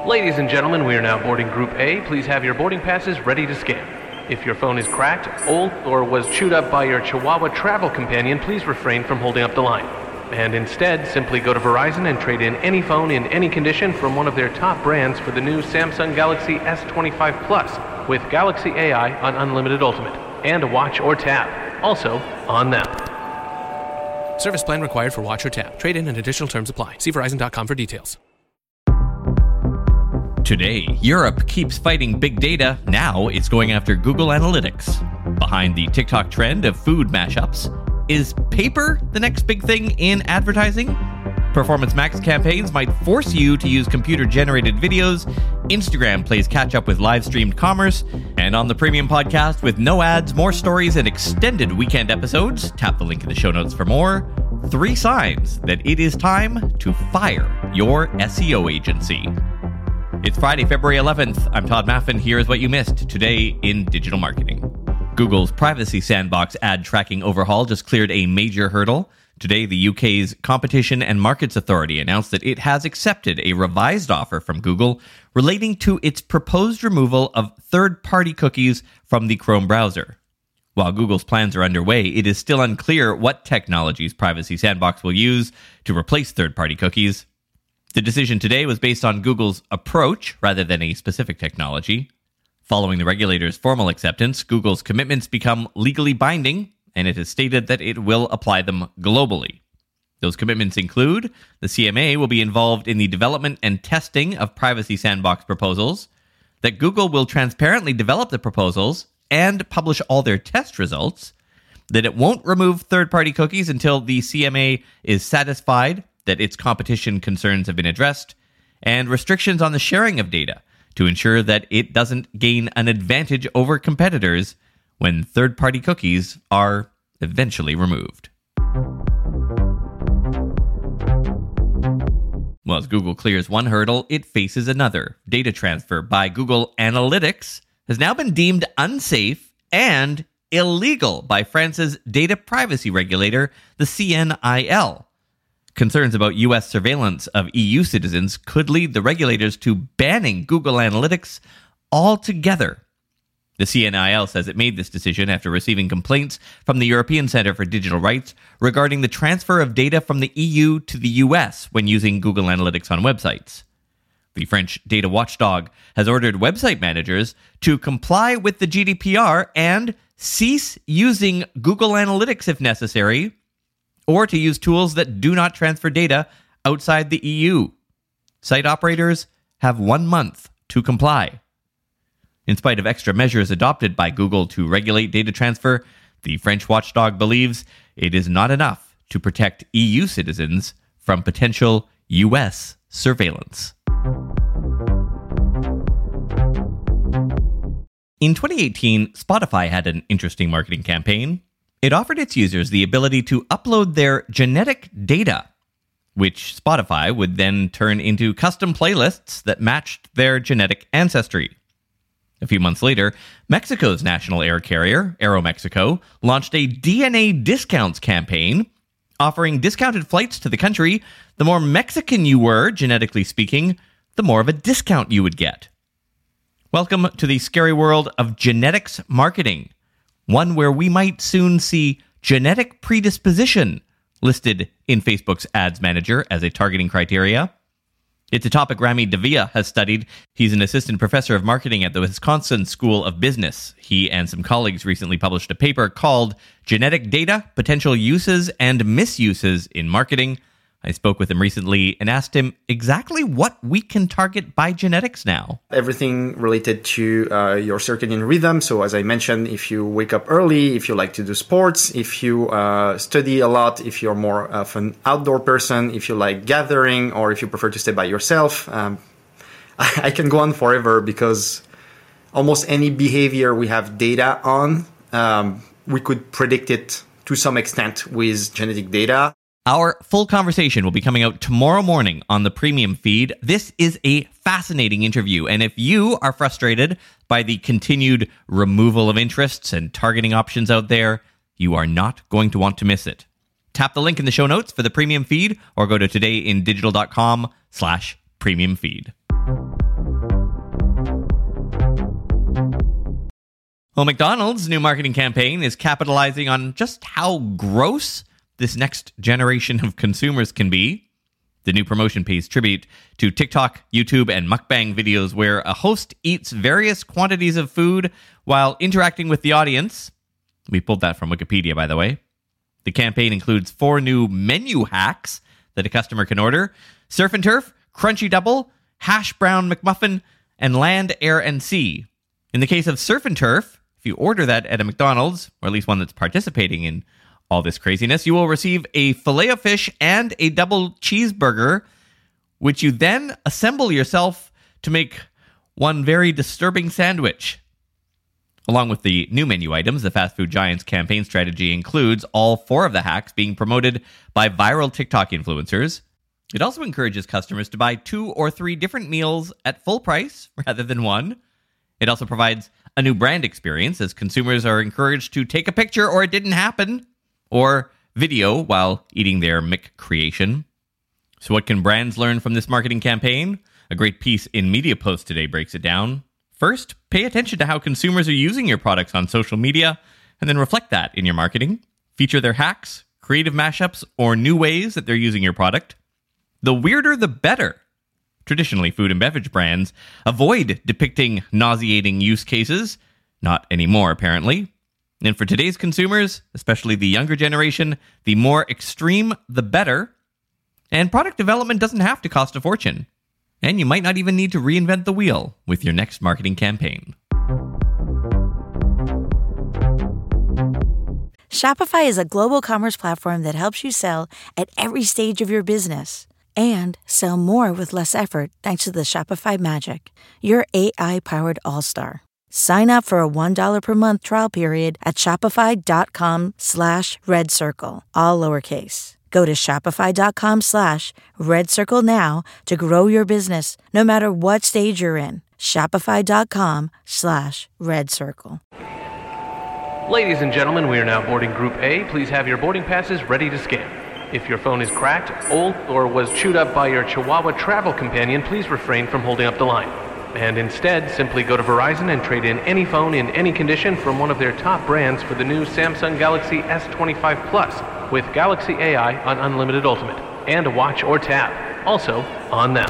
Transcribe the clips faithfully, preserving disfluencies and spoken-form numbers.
Ladies and gentlemen, we are now boarding Group A. Please have your boarding passes ready to scan. If your phone is cracked, old, or was chewed up by your Chihuahua travel companion, please refrain from holding up the line. And instead, simply go to Verizon and trade in any phone in any condition from one of their top brands for the new Samsung Galaxy S twenty-five Plus with Galaxy A I on Unlimited Ultimate and a watch or tab. Also, on them. Service plan required for watch or tab. Trade in and additional terms apply. See Verizon dot com for details. Today, Europe keeps fighting big data. Now it's going after Google Analytics. Behind the TikTok trend of food mashups, is paper the next big thing in advertising? Performance Max campaigns might force you to use computer-generated videos. Instagram plays catch-up with live-streamed commerce. And on the Premium Podcast, with no ads, more stories, and extended weekend episodes, tap the link in the show notes for more. Three signs that it is time to fire your S E O agency. It's Friday, February eleventh. I'm Todd Maffin. Here's what you missed today in digital marketing. Google's Privacy Sandbox ad tracking overhaul just cleared a major hurdle. Today, the U K's Competition and Markets Authority announced that it has accepted a revised offer from Google relating to its proposed removal of third-party cookies from the Chrome browser. While Google's plans are underway, it is still unclear what technologies Privacy Sandbox will use to replace third-party cookies. The decision today was based on Google's approach rather than a specific technology. Following the regulator's formal acceptance, Google's commitments become legally binding, and it has stated that it will apply them globally. Those commitments include the C M A will be involved in the development and testing of Privacy Sandbox proposals, that Google will transparently develop the proposals and publish all their test results, that it won't remove third-party cookies until the C M A is satisfied that its competition concerns have been addressed, and restrictions on the sharing of data to ensure that it doesn't gain an advantage over competitors when third-party cookies are eventually removed. Well, as Google clears one hurdle, it faces another. Data transfer by Google Analytics has now been deemed unsafe and illegal by France's data privacy regulator, the C N I L. Concerns about U S surveillance of E U citizens could lead the regulators to banning Google Analytics altogether. The C N I L says it made this decision after receiving complaints from the European Centre for Digital Rights regarding the transfer of data from the E U to the U S when using Google Analytics on websites. The French data watchdog has ordered website managers to comply with the G D P R and cease using Google Analytics if necessary, or to use tools that do not transfer data outside the E U. Site operators have one month to comply. In spite of extra measures adopted by Google to regulate data transfer, the French watchdog believes it is not enough to protect E U citizens from potential U S surveillance. In twenty eighteen, Spotify had an interesting marketing campaign. It offered its users the ability to upload their genetic data, which Spotify would then turn into custom playlists that matched their genetic ancestry. A few months later, Mexico's national air carrier, Aeromexico, launched a D N A discounts campaign, offering discounted flights to the country. The more Mexican you were, genetically speaking, the more of a discount you would get. Welcome to the scary world of genetics marketing, one where we might soon see genetic predisposition listed in Facebook's Ads Manager as a targeting criteria. It's a topic Rami Davia has studied. He's an assistant professor of marketing at the Wisconsin School of Business. He and some colleagues recently published a paper called Genetic Data, Potential Uses and Misuses in Marketing. I spoke with him recently and asked him exactly what we can target by genetics now. Everything related to uh, your circadian rhythm. So as I mentioned, if you wake up early, if you like to do sports, if you uh, study a lot, if you're more of an outdoor person, if you like gathering, or if you prefer to stay by yourself. Um, I, I can go on forever because almost any behavior we have data on, um, we could predict it to some extent with genetic data. Our full conversation will be coming out tomorrow morning on the Premium feed. This is a fascinating interview, and if you are frustrated by the continued removal of interests and targeting options out there, you are not going to want to miss it. Tap the link in the show notes for the Premium feed, or go to todayindigital.com slash premium feed. Well, McDonald's new marketing campaign is capitalizing on just how gross this next generation of consumers can be. The new promotion pays tribute to TikTok, YouTube, and mukbang videos where a host eats various quantities of food while interacting with the audience. We pulled that from Wikipedia, by the way. The campaign includes four new menu hacks that a customer can order: Surf and Turf, Crunchy Double, Hash Brown McMuffin, and Land, Air, and Sea. In the case of Surf and Turf, if you order that at a McDonald's, or at least one that's participating in all this craziness, you will receive a filet of fish and a double cheeseburger, which you then assemble yourself to make one very disturbing sandwich. Along with the new menu items, the fast food giant's campaign strategy includes all four of the hacks being promoted by viral TikTok influencers. It also encourages customers to buy two or three different meals at full price rather than one. It also provides a new brand experience as consumers are encouraged to take a picture or it didn't happen, or video while eating their McCreation. So what can brands learn from this marketing campaign? A great piece in Media Post today breaks it down. First, pay attention to how consumers are using your products on social media, and then reflect that in your marketing. Feature their hacks, creative mashups, or new ways that they're using your product. The weirder, the better. Traditionally, food and beverage brands avoid depicting nauseating use cases. Not anymore, apparently. And for today's consumers, especially the younger generation, the more extreme, the better. And product development doesn't have to cost a fortune. And you might not even need to reinvent the wheel with your next marketing campaign. Shopify is a global commerce platform that helps you sell at every stage of your business. And sell more with less effort thanks to the Shopify Magic, your A I-powered all-star. Sign up for a one dollar per month trial period at shopify.com slash red circle, all lowercase. Go to shopify.com slash red circle now to grow your business, no matter what stage you're in. Shopify.com slash red circle. Ladies and gentlemen, we are now boarding Group A. Please have your boarding passes ready to scan. If your phone is cracked, old, or was chewed up by your Chihuahua travel companion, please refrain from holding up the line. And instead, simply go to Verizon and trade in any phone in any condition from one of their top brands for the new Samsung Galaxy S twenty-five Plus with Galaxy A I on Unlimited Ultimate and Watch or Tap, also on now.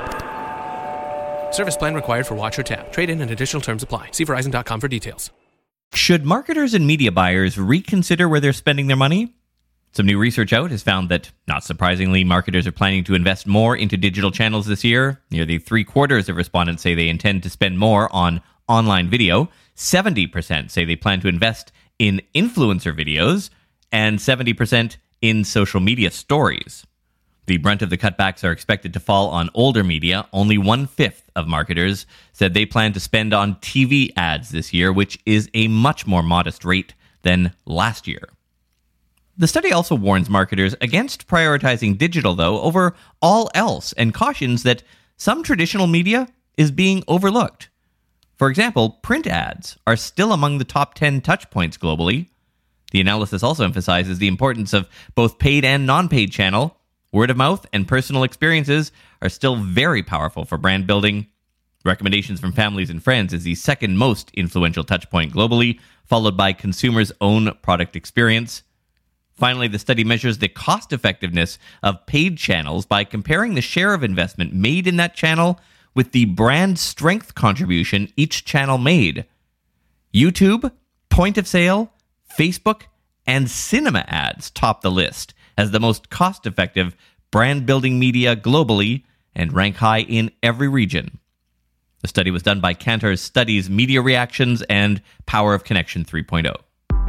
Service plan required for Watch or Tap. Trade-in and additional terms apply. See Verizon dot com for details. Should marketers and media buyers reconsider where they're spending their money? Some new research out has found that, not surprisingly, marketers are planning to invest more into digital channels this year. Nearly three quarters of respondents say they intend to spend more on online video. seventy percent say they plan to invest in influencer videos, and seventy percent in social media stories. The brunt of the cutbacks are expected to fall on older media. Only one-fifth of marketers said they plan to spend on T V ads this year, which is a much more modest rate than last year. The study also warns marketers against prioritizing digital, though, over all else, and cautions that some traditional media is being overlooked. For example, print ads are still among the top ten touchpoints globally. The analysis also emphasizes the importance of both paid and non-paid channel. Word of mouth and personal experiences are still very powerful for brand building. Recommendations from families and friends is the second most influential touchpoint globally, followed by consumers' own product experience. Finally, the study measures the cost effectiveness of paid channels by comparing the share of investment made in that channel with the brand strength contribution each channel made. YouTube, point of sale, Facebook, and cinema ads top the list as the most cost-effective brand-building media globally and rank high in every region. The study was done by Kantar Studies Media Reactions and Power of Connection three point oh.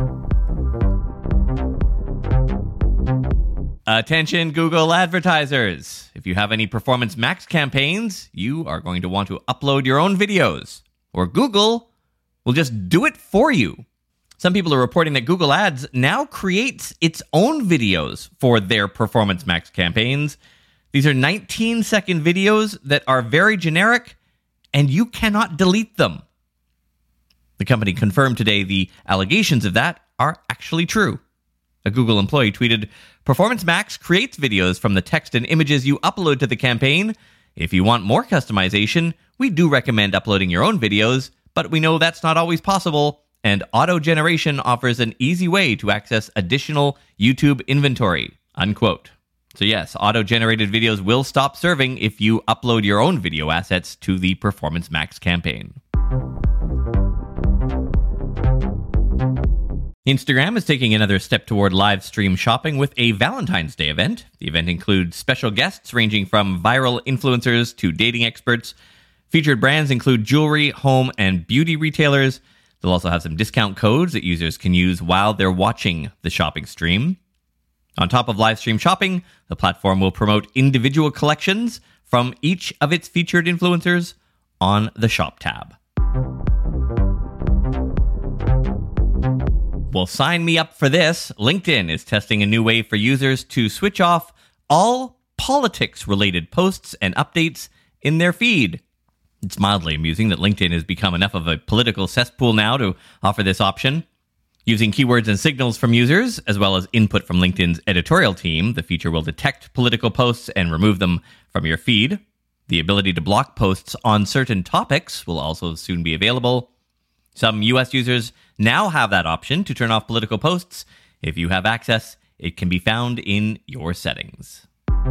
Attention Google advertisers! If you have any Performance Max campaigns, you are going to want to upload your own videos, or Google will just do it for you. Some people are reporting that Google Ads now creates its own videos for their Performance Max campaigns. These are nineteen second videos that are very generic, and you cannot delete them. The company confirmed today the allegations of that are actually true. A Google employee tweeted, "Performance Max creates videos from the text and images you upload to the campaign. If you want more customization, we do recommend uploading your own videos, but we know that's not always possible, and auto-generation offers an easy way to access additional YouTube inventory, unquote. So yes, auto-generated videos will stop serving if you upload your own video assets to the Performance Max campaign. Instagram is taking another step toward live stream shopping with a Valentine's Day event. The event includes special guests ranging from viral influencers to dating experts. Featured brands include jewelry, home, and beauty retailers. They'll also have some discount codes that users can use while they're watching the shopping stream. On top of live stream shopping, the platform will promote individual collections from each of its featured influencers on the Shop tab. Well, sign me up for this. LinkedIn is testing a new way for users to switch off all politics-related posts and updates in their feed. It's mildly amusing that LinkedIn has become enough of a political cesspool now to offer this option. Using keywords and signals from users, as well as input from LinkedIn's editorial team, the feature will detect political posts and remove them from your feed. The ability to block posts on certain topics will also soon be available. Some U S users now have that option to turn off political posts. If you have access, it can be found in your settings.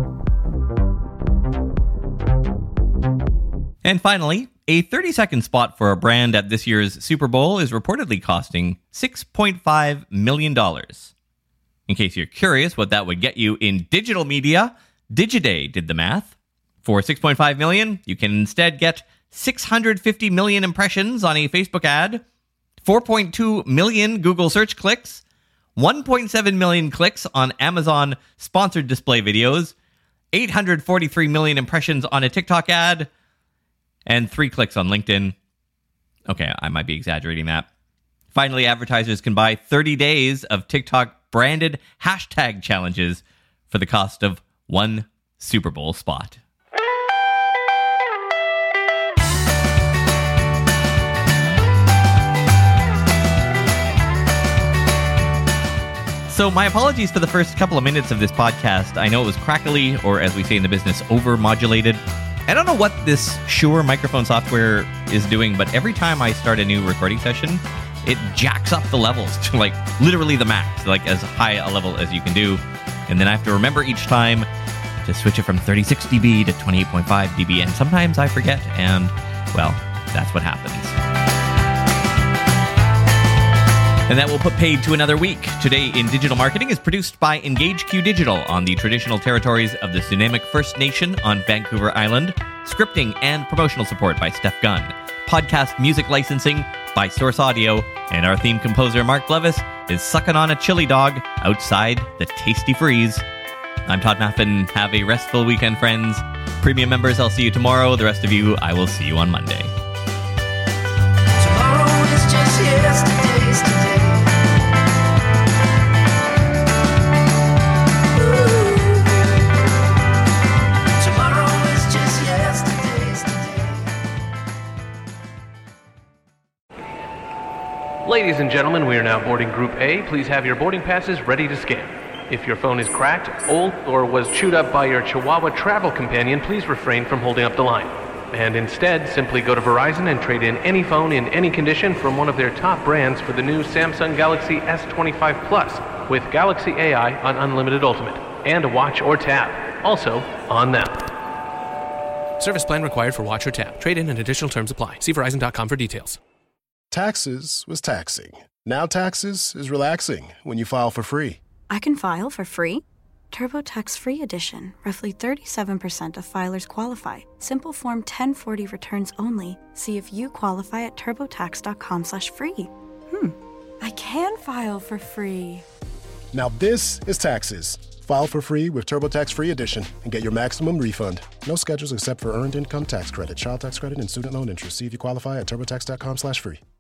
And finally, a thirty-second spot for a brand at this year's Super Bowl is reportedly costing six point five million dollars. In case you're curious what that would get you in digital media, Digiday did the math. For six point five million dollars, you can instead get six hundred fifty million impressions on a Facebook ad, four point two million Google search clicks, one point seven million clicks on Amazon sponsored display videos, eight hundred forty-three million impressions on a TikTok ad, and three clicks on LinkedIn. Okay, I might be exaggerating that. Finally, advertisers can buy thirty days of TikTok branded hashtag challenges for the cost of one Super Bowl spot. So my apologies for the first couple of minutes of this podcast. I know it was crackly, or as we say in the business, over-modulated. I don't know what this Shure microphone software is doing, but every time I start a new recording session, it jacks up the levels to like literally the max, like as high a level as you can do. And then I have to remember each time to switch it from thirty-six decibels to twenty-eight point five decibels. And sometimes I forget, and well, that's what happens. And that will put paid to another week. Today in Digital Marketing is produced by EngageQ Digital on the traditional territories of the Tsunamic First Nation on Vancouver Island. Scripting and promotional support by Steph Gunn. Podcast music licensing by Source Audio. And our theme composer, Mark Levis, is sucking on a chili dog outside the Tasty Freeze. I'm Todd Maffin. Have a restful weekend, friends. Premium members, I'll see you tomorrow. The rest of you, I will see you on Monday. Tomorrow is just yesterday's today. Ladies and gentlemen, we are now boarding Group A. Please have your boarding passes ready to scan. If your phone is cracked, old, or was chewed up by your Chihuahua travel companion, please refrain from holding up the line. And instead, simply go to Verizon and trade in any phone in any condition from one of their top brands for the new Samsung Galaxy S twenty-five Plus with Galaxy A I on Unlimited Ultimate and a watch or tab. Also, on them. Service plan required for watch or tab. Trade-in and additional terms apply. See Verizon dot com for details. Taxes was taxing. Now taxes is relaxing when you file for free. I can file for free? TurboTax Free Edition. Roughly thirty-seven percent of filers qualify. Simple Form ten forty returns only. See if you qualify at turbotax dot com slash free. Hmm. I can file for free. Now this is taxes. File for free with TurboTax Free Edition and get your maximum refund. No schedules except for earned income tax credit, child tax credit, and student loan interest. See if you qualify at turbotax dot com slash free.